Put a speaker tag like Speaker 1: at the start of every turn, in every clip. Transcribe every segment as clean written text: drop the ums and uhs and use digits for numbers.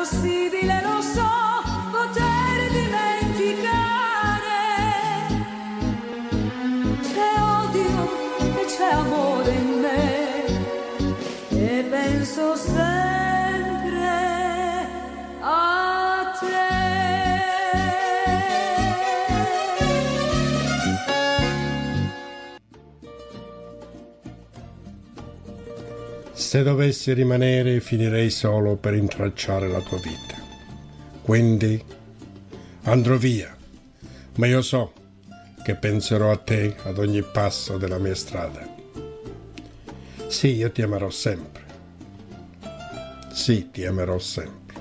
Speaker 1: possibile, lo so, poter dimenticare. C'è odio e c'è amore in me e penso sempre a te.
Speaker 2: Se dovessi rimanere finirei solo per intralciare la tua vita. Quindi andrò via, ma io so che penserò a te ad ogni passo della mia strada. Sì, io ti amerò sempre. Sì, ti amerò sempre.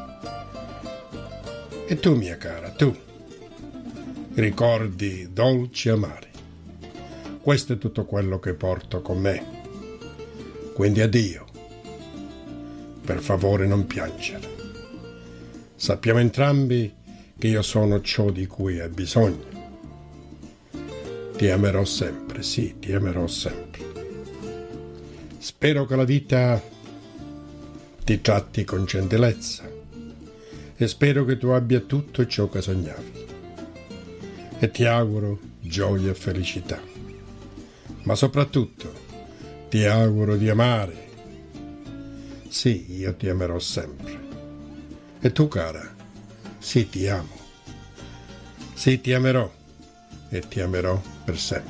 Speaker 2: E tu, mia cara, tu, ricordi dolci e amari. Questo è tutto quello che porto con me. Quindi addio. Per favore non piangere. Sappiamo entrambi che io sono ciò di cui hai bisogno. Ti amerò sempre, sì, ti amerò sempre. Spero che la vita ti tratti con gentilezza e spero che tu abbia tutto ciò che sognavi. E ti auguro gioia e felicità. Ma soprattutto ti auguro di amare. Sì, io ti amerò sempre. E tu, cara, sì, ti amo. Sì, ti amerò e ti amerò per sempre.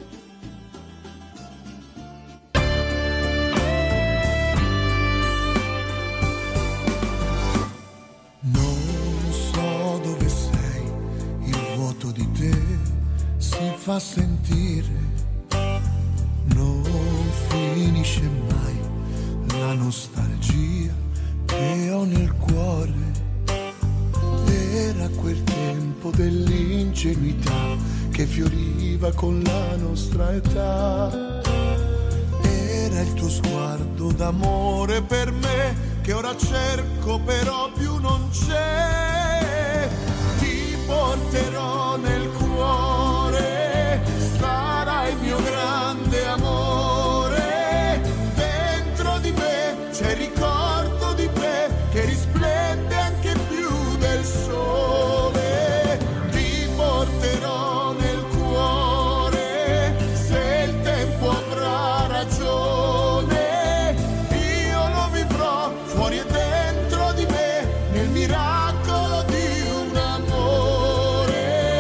Speaker 3: Non so dove sei, il vuoto di te si fa sentire. Non finisce mai la nostalgia che ho nel cuore. Era quel tempo dell'ingenuità che fioriva con la nostra età. Era il tuo sguardo d'amore per me che ora cerco però più non c'è. Ti porterò nel cuore, sarai mio grande amore. Dentro di me c'è il ricordo di te che risplende anche più del sole. Ti porterò nel cuore, se il tempo avrà ragione, io lo vivrò fuori e dentro di me, nel miracolo di un amore.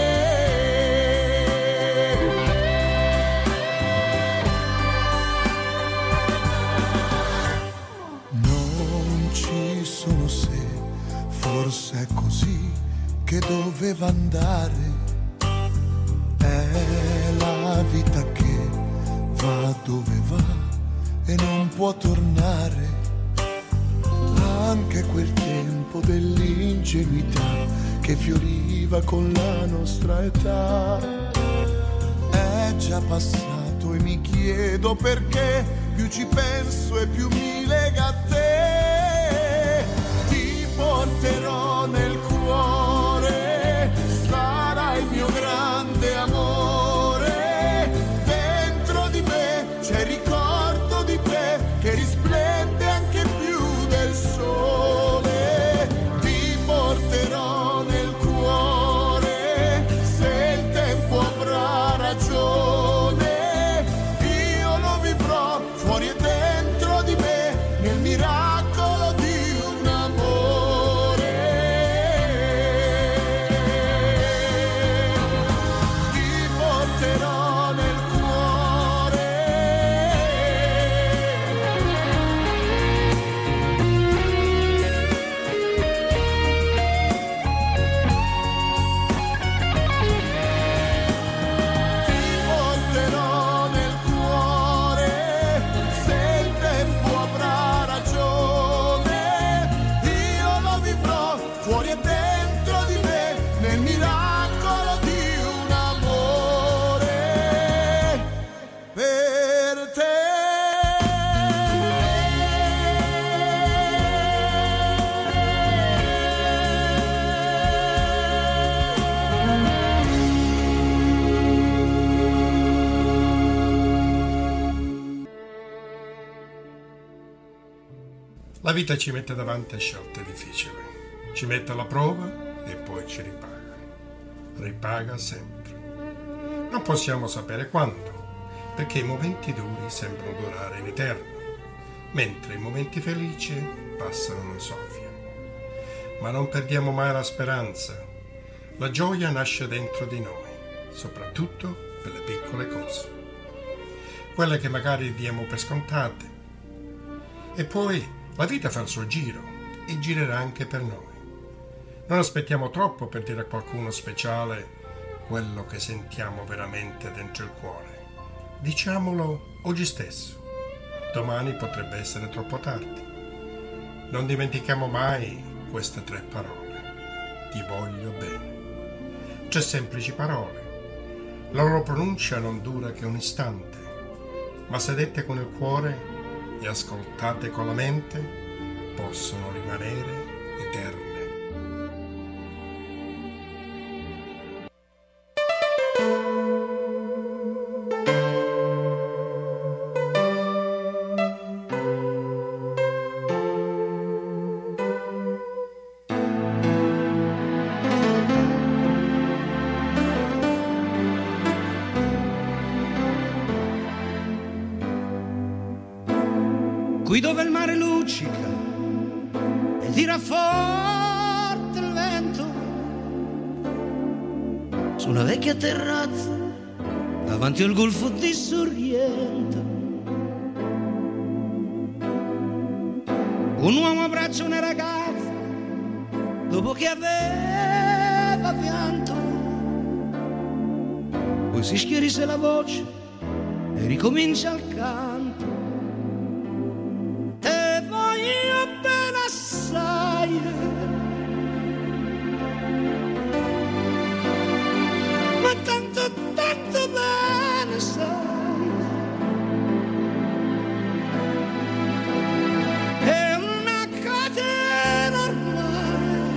Speaker 3: Non ci sono se, forse è così che doveva andare. È la vita che va dove va e non può tornare. Anche quel tempo dell'ingenuità che fioriva con la nostra età è già passato e mi chiedo perché più ci penso e più mi lega a te. Ti porterò nel cuore, sarai il mio grande amore. Dentro di me c'è il ricordo di te che risplende anche più del sole. Ti porterò nel cuore, se il tempo avrà ragione, io lo vivrò fuori e dentro di me.
Speaker 2: La vita ci mette davanti a scelte difficili, ci mette alla prova e poi ci ripaga. Ripaga sempre. Non possiamo sapere quando, perché i momenti duri sembrano durare in eterno, mentre i momenti felici passano in un soffio. Ma non perdiamo mai la speranza. La gioia nasce dentro di noi, soprattutto per le piccole cose, quelle che magari diamo per scontate. E poi la vita fa il suo giro e girerà anche per noi. Non aspettiamo troppo per dire a qualcuno speciale quello che sentiamo veramente dentro il cuore. Diciamolo oggi stesso. Domani potrebbe essere troppo tardi. Non dimentichiamo mai queste 3 parole. Ti voglio bene. 3 semplici parole. La loro pronuncia non dura che un istante, ma se dette con il cuore e ascoltate con la mente, possono rimanere eterne.
Speaker 4: Qui dove il mare luccica e tira forte il vento, su una vecchia terrazza davanti al golfo di Sorrento, un uomo abbraccia una ragazza dopo che aveva pianto, poi si schierisse la voce e ricomincia il canto. Ma tanto, tanto bene sai, è una catena ormai,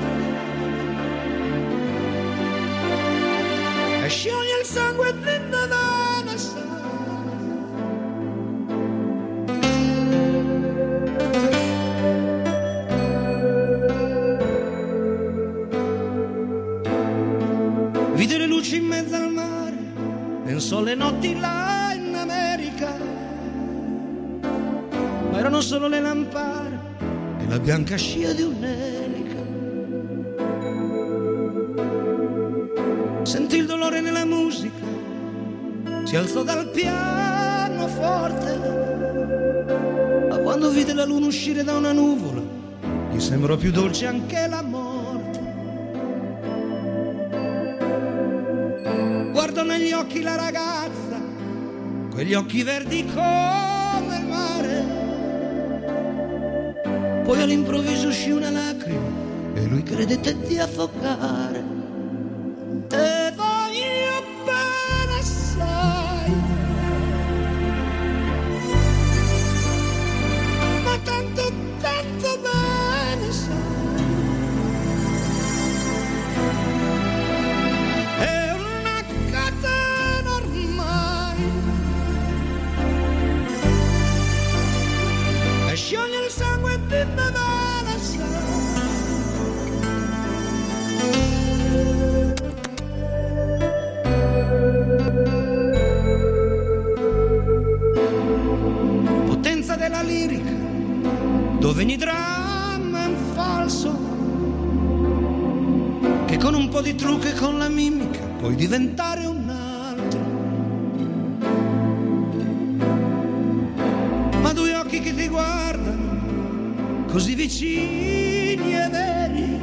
Speaker 4: e scioglie il sangue dentro bene sai. Vide le luci in mezzo al mare, pensò le notti là in America, ma erano solo le lampare e la bianca scia di un'elica. Sentì il dolore nella musica, si alzò dal pianoforte, ma quando vide la luna uscire da una nuvola, gli sembrò più dolce anche la morte. Guardò negli occhi la ragazza, quegli occhi verdi come il mare, poi all'improvviso uscì una lacrima e lui credette di affogare. Te voglio bene assai, ma tanto, tanto bene sai. Scioglie il sangue di Nevada potenza della lirica, dove ogni dramma è un falso, che con un po' di trucco e con la mimica puoi diventare un altro. Ma 2 occhi che ti guardano così vicini e veri,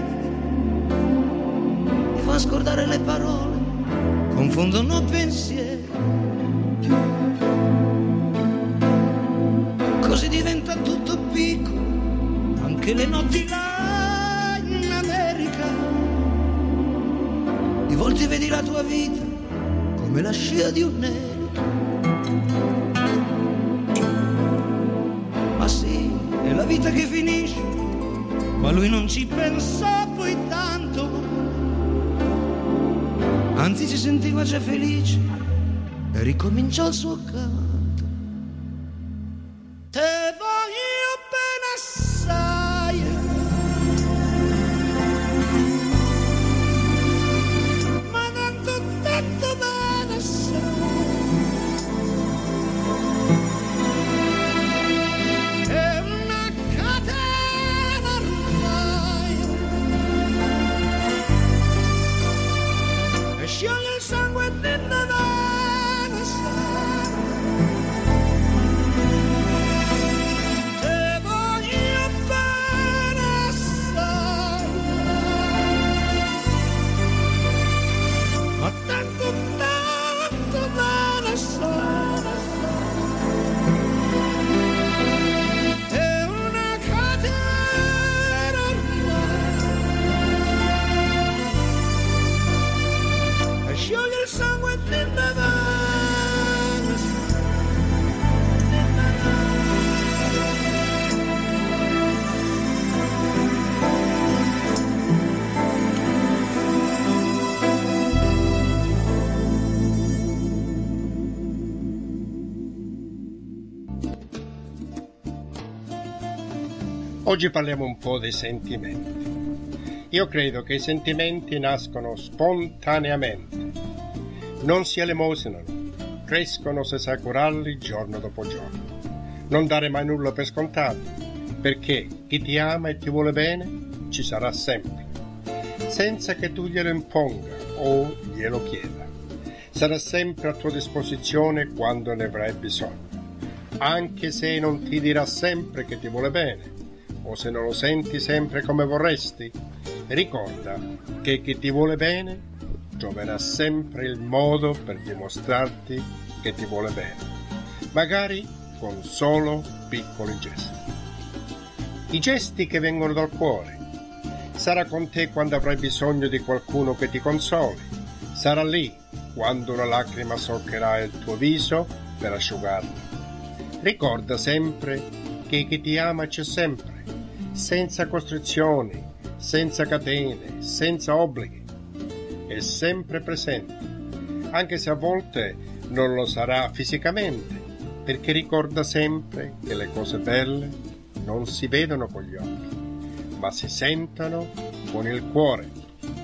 Speaker 4: ti fa scordare le parole, confondono pensieri. Così diventa tutto piccolo, anche le notti là in America. Di volte vedi la tua vita come la scia di un'elica. Ma sì, è la vita che finisce, ma lui non ci pensò poi tanto, anzi si sentiva già felice e ricominciò il suo canto. Te voglio bene assai.
Speaker 2: Oggi parliamo un po' dei sentimenti. Io credo che i sentimenti nascono spontaneamente, non si elemosinano, crescono se sai curarli giorno dopo giorno. Non dare mai nulla per scontato, perché chi ti ama e ti vuole bene ci sarà sempre, senza che tu glielo imponga o glielo chieda. Sarà sempre a tua disposizione quando ne avrai bisogno, anche se non ti dirà sempre che ti vuole bene, o se non lo senti sempre come vorresti. Ricorda che chi ti vuole bene troverà sempre il modo per dimostrarti che ti vuole bene, magari con solo piccoli gesti. I gesti che vengono dal cuore. Sarà con te quando avrai bisogno di qualcuno che ti consoli. Sarà lì quando una lacrima solcherà il tuo viso per asciugarla. Ricorda sempre che chi ti ama c'è sempre, senza costrizioni, senza catene, senza obblighi. È sempre presente, anche se a volte non lo sarà fisicamente, perché ricorda sempre che le cose belle non si vedono con gli occhi, ma si sentono con il cuore.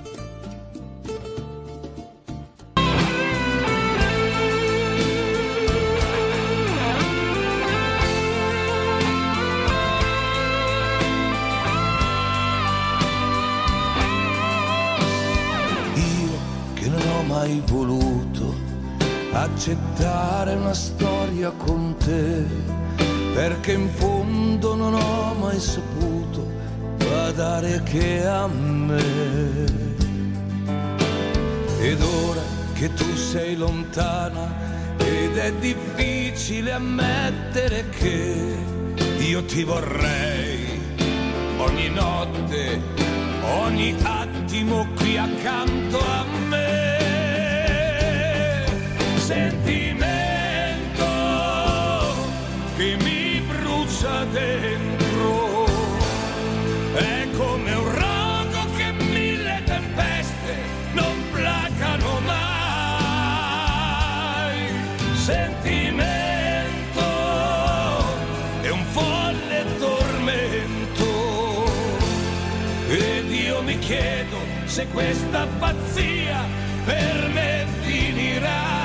Speaker 3: Mai voluto accettare una storia con te, perché in fondo non ho mai saputo badare che a me. Ed ora che tu sei lontana ed è difficile ammettere che io ti vorrei ogni notte, ogni attimo qui accanto a me. Sentimento che mi brucia dentro, è come un rogo che mille tempeste non placano mai. Sentimento è un folle tormento ed io mi chiedo se questa pazzia per me finirà.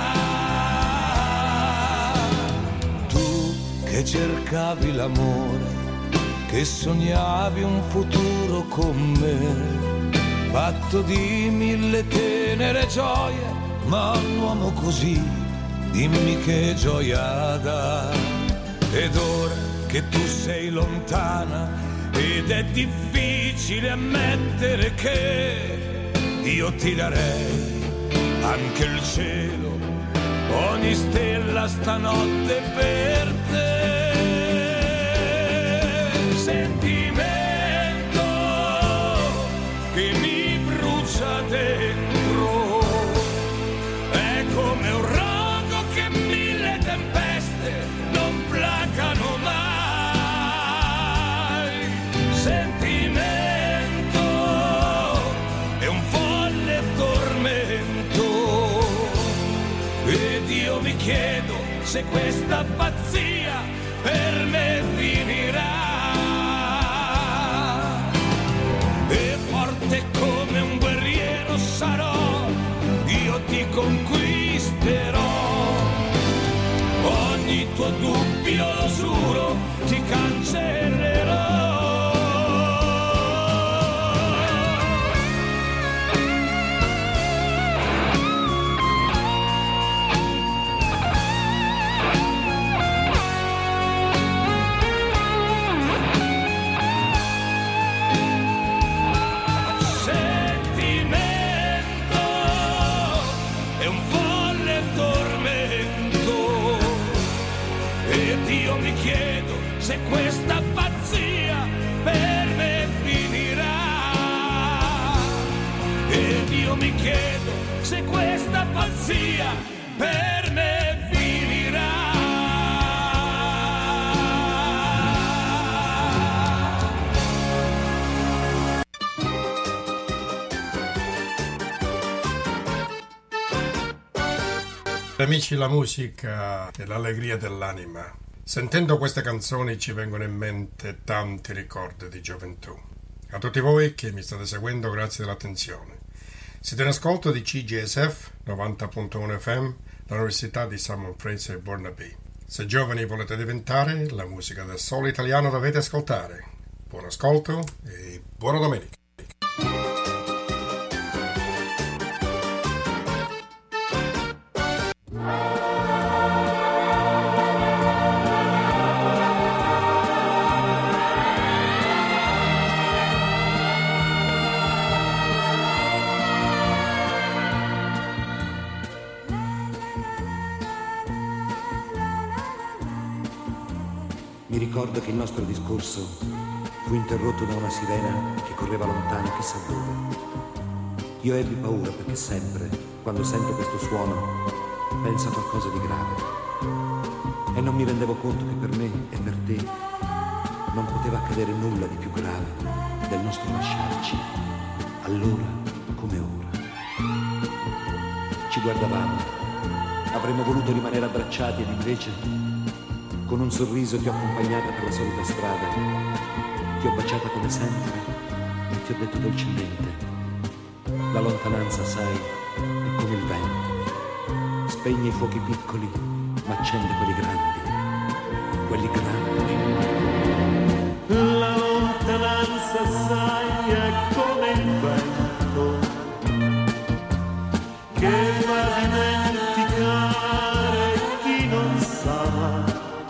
Speaker 3: Che cercavi l'amore, che sognavi un futuro con me, fatto di mille tenere gioie, ma un uomo così, dimmi che gioia dà. Ed ora che tu sei lontana ed è difficile ammettere che io ti darei anche il cielo, ogni stella stanotte per te. Sentimento che mi brucia dentro, è come un rogo che mille tempeste non placano mai. Sentimento è un folle tormento ed io mi chiedo se questa pazzia per me finirà. Come un guerriero sarò, io ti conquisterò. Ogni tuo dubbio, lo giuro, ti cancellerò. Mi chiedo se questa pazzia per me finirà. Ed io mi chiedo se questa pazzia per me finirà.
Speaker 2: Amici, la musica è l'allegria dell'anima. Sentendo queste canzoni ci vengono in mente tanti ricordi di gioventù. A tutti voi che mi state seguendo, grazie dell'attenzione. Siete in ascolto di CJSF 90.1 FM, l'Università di Simon Fraser Burnaby. Se giovani volete diventare, la musica del solo italiano dovete ascoltare. Buon ascolto e buona domenica.
Speaker 5: Mi ricordo che il nostro discorso fu interrotto da una sirena che correva lontano chissà dove. Io ebbi paura perché sempre, quando sento questo suono, penso a qualcosa di grave. E non mi rendevo conto che per me e per te non poteva accadere nulla di più grave del nostro lasciarci, allora come ora. Ci guardavamo, avremmo voluto rimanere abbracciati ed invece, con un sorriso ti ho accompagnata per la solita strada, ti ho baciata come sempre e ti ho detto dolcemente: la lontananza, sai, è come il vento, spegne i fuochi piccoli ma accende quelli grandi, quelli grandi.
Speaker 6: La lontananza, sai, è come il vento che fa dimenticare chi non sa.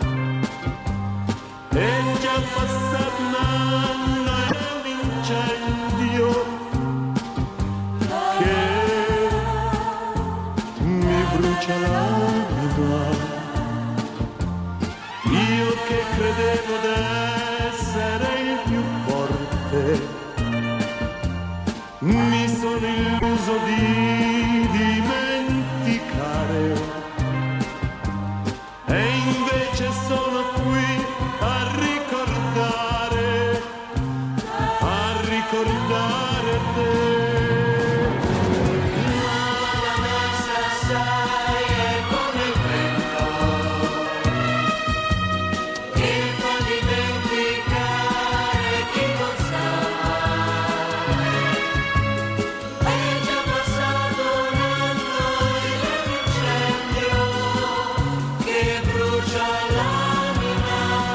Speaker 6: È già passato un anno e un incendio che mi brucia l'anima. Io che credevo d'essere il più forte, mi sono illuso di dimenticare, e invece sono qui a ricordare te. La lontananza, sai, è come il vento che fa dimenticare chi non sa. È già passato un anno e l'incendio che brucia l'anima.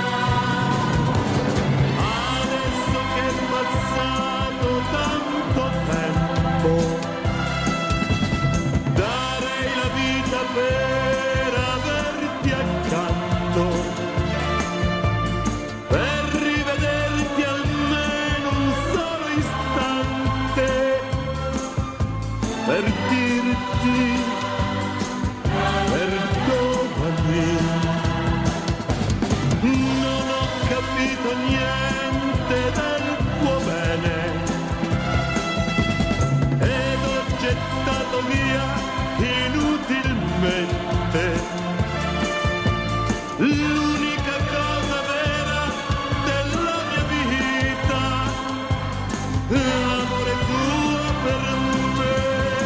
Speaker 6: Adesso che è passato tanto tempo, darei la vita per averti accanto, per rivederti almeno un solo istante, per dirti perdonami. Non ho capito niente del tuo bene ed ho gettato via inutilmente l'unica cosa vera della mia vita, l'amore tuo per me.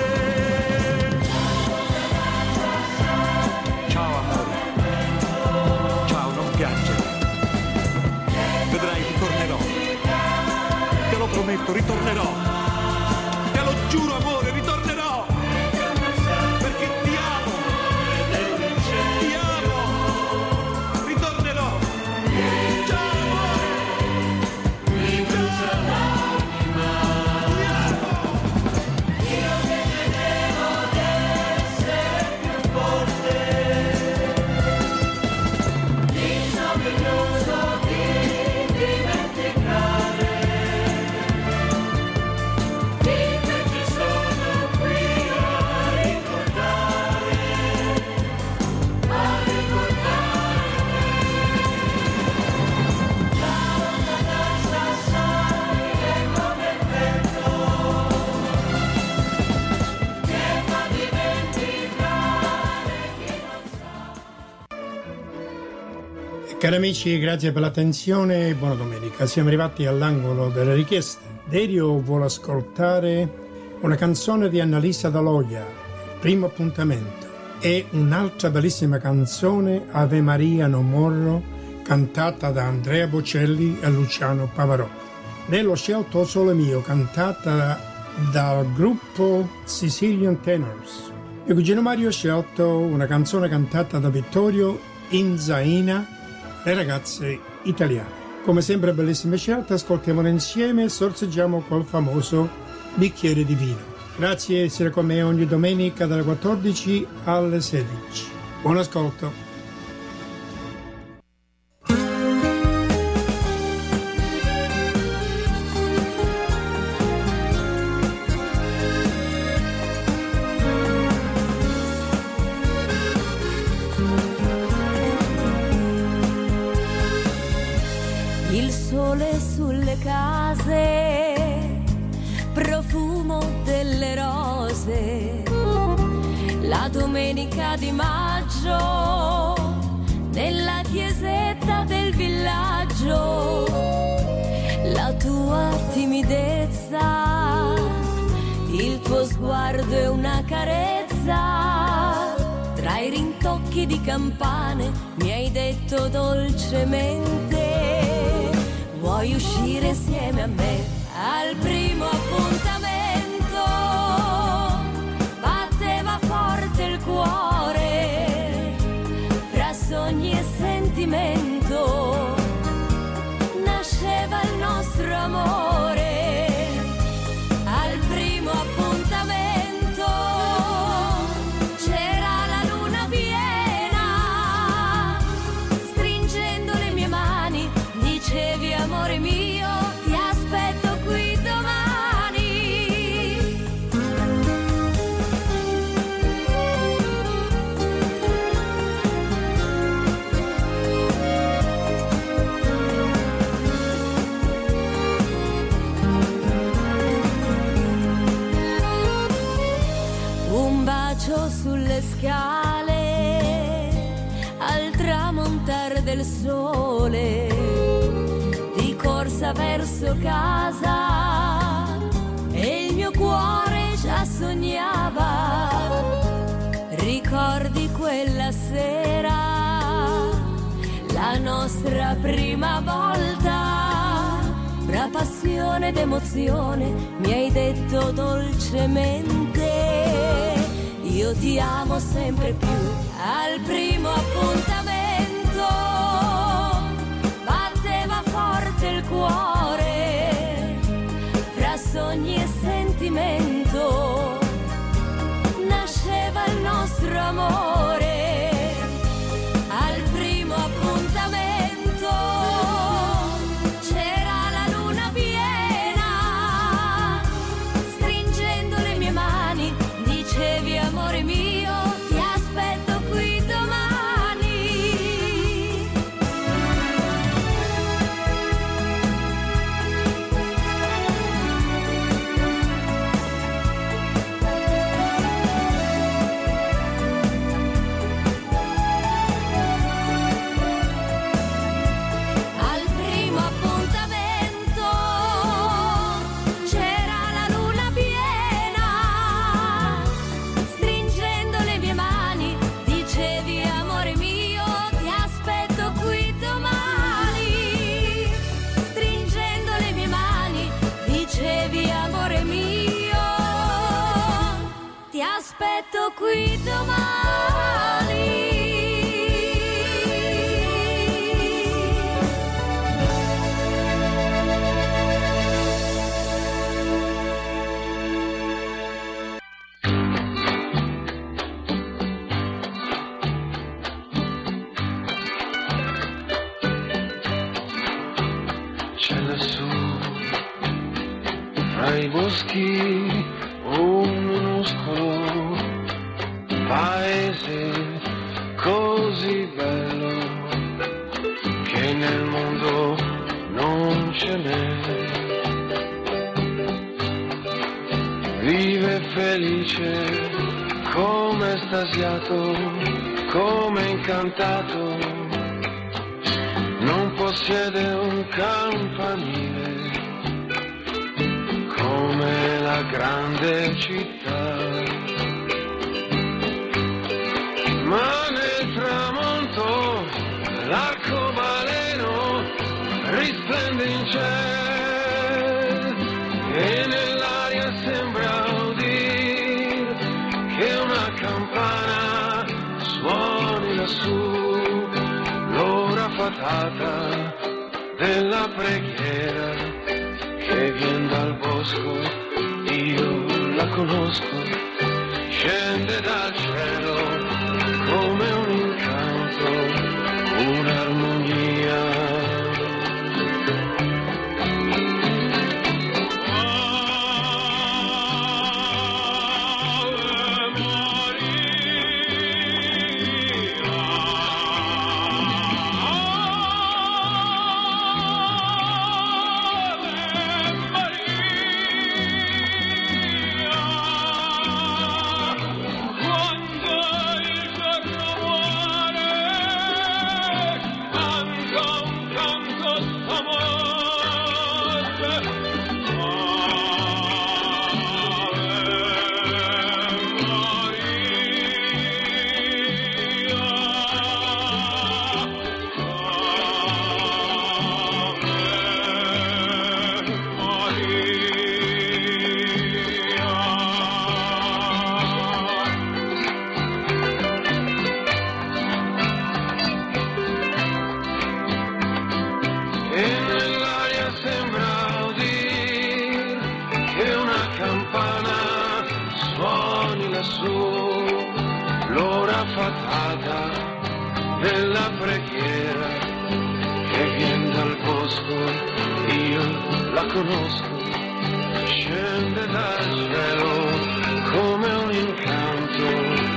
Speaker 6: Ciao amore, ciao, non piangere. Vedrai, ritornerò. Te lo prometto, ritornerò. Te lo giuro, amore, ritornerò. Perché ti amo. Ti amo. Ritornerò. Ciao, amore. Mi brucia l'anima. Ti amo. Io che credevo d'essere più forte, mi sono illuso di dimenticare, invece sono qui a ricordare te. La lontananza, sai, è come il vento che fa dimenticare chi non sa.
Speaker 2: Cari amici, grazie per l'attenzione e buona domenica. Siamo arrivati all'angolo delle richieste. Derio vuole ascoltare una canzone di Annalisa Daloia, Primo appuntamento. è un'altra bellissima canzone, Ave Maria non morro, cantata da Andrea Bocelli e Luciano Pavarotti. Nello scelto Sole Mio, cantata dal gruppo Sicilian Tenors. Mio cugino Mario ha scelto una canzone cantata da Vittorio Inzaina, Le ragazze italiane. Come sempre bellissime scelte, ascoltiamole insieme e sorseggiamo col famoso bicchiere di vino. Grazie di essere con me ogni domenica dalle 14 alle 16. Buon ascolto.
Speaker 1: Il sole sulle case, profumo delle rose, la domenica di maggio, nella chiesetta del villaggio, la tua timidezza, il tuo sguardo è una carezza, tra i rintocchi di campane mi hai detto dolcemente: vuoi uscire insieme a me al primo appuntamento? Batteva forte il cuore, fra sogni e sentimento, nasceva il nostro amore. Al primo appuntamento c'era la luna piena, stringendo le mie mani dicevi: amore mio, ti aspetto qui domani. Un bacio sulle scale al tramontar del sole, di corsa verso casa, e il mio cuore già sognava. Ricordi quella sera, la nostra prima volta, fra passione ed emozione mi hai detto dolcemente: io ti amo sempre più. Al primo appuntamento batteva forte il cuore, fra sogni e sentimento, nasceva il nostro amore. Al primo appuntamento c'era la luna piena, stringendo le mie mani dicevi: amore mio, ti aspetto qui domani. Al primo appuntamento c'era la luna piena, stringendo le mie mani dicevi: amore mio, ti aspetto qui domani. Stringendo le mie mani dicevi: amore mio, ti aspetto qui domani.
Speaker 6: C'è lassù, tra i boschi, un minuscolo paese così bello che nel mondo non ce n'è. Vive felice, come estasiato, come incantato, non possiede un campanile come la grande città.
Speaker 7: splende in cielo e nell'aria sembra udire che una campana suoni lassù, l'ora fatata della preghiera che vien dal bosco, io la conosco, scende dal cielo come un incanto, un'armonia. Della preghiera che viene dal bosco, io la conosco, scende dal cielo come un incanto,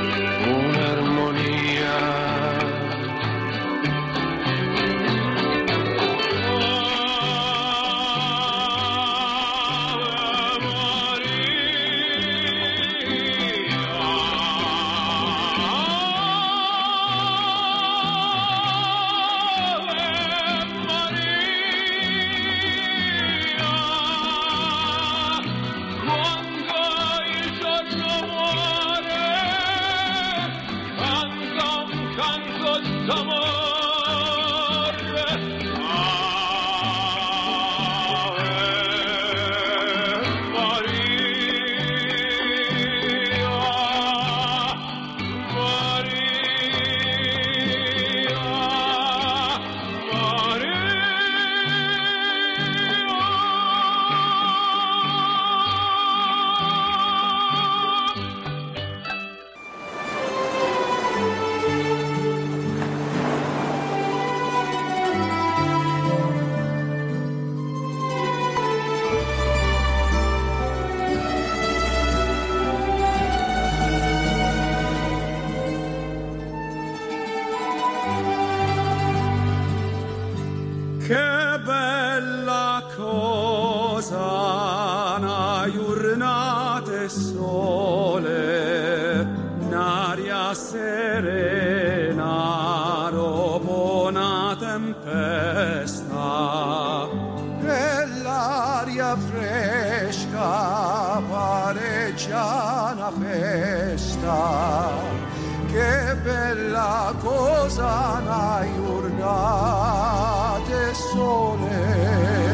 Speaker 7: un'armonia.
Speaker 3: Che bella cosa, una giornata sole.